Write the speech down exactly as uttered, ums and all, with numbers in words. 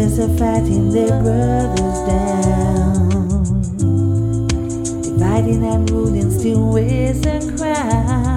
Sisters are fighting their brothers down, dividing and ruling still weighs a crown.